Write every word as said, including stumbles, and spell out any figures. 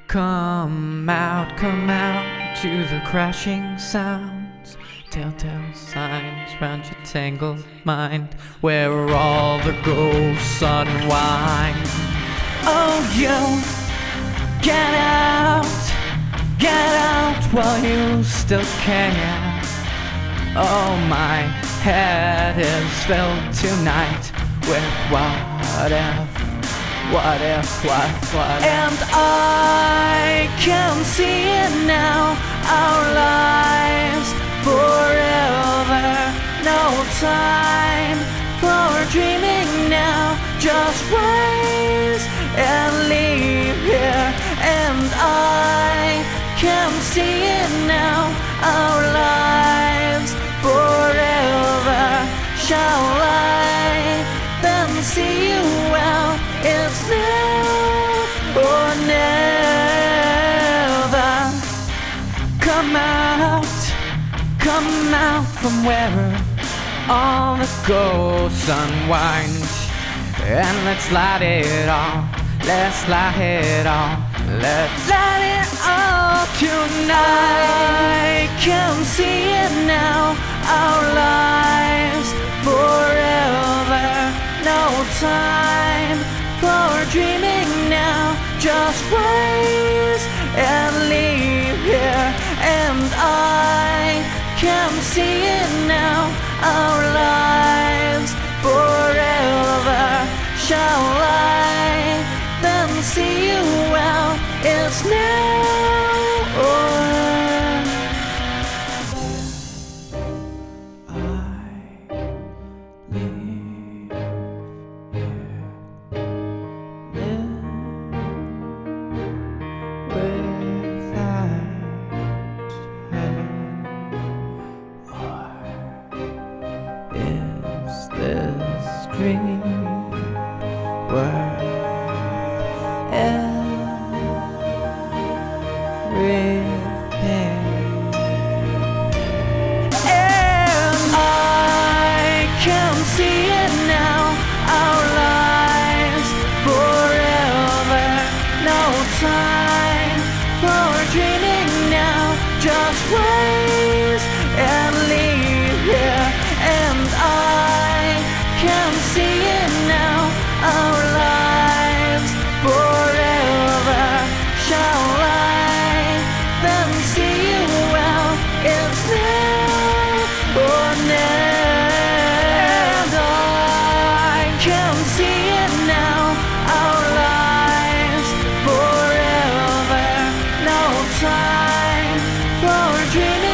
Come out, come out to the crashing sounds, telltale signs round your tangled mind, where all the ghosts unwind. Oh, you, get out, get out while you still can. Oh, my head is filled tonight with what if. What if, what, what if? And I can see it now, our lives forever. No time for dreaming now, just rise and leave here. And I can see it now, our lives forever. Shall I then see you well? It's now or never. Come out, come out from where all the ghosts unwind, and let's light it all, let's light it all, let's light it all tonight. I can see it now, our lives forever. No time for dreaming now, just rise and leave here. And I can see it now, our lives forever. Shall I then see you well? It's now or this dream worth everything? And I can see it now, our lives forever. No time for dreaming now, just rise and leave here. And I can see it now, our lives forever. Shall I then see you well? It's now or never. And I can see it now, our lives forever. No time for dreaming.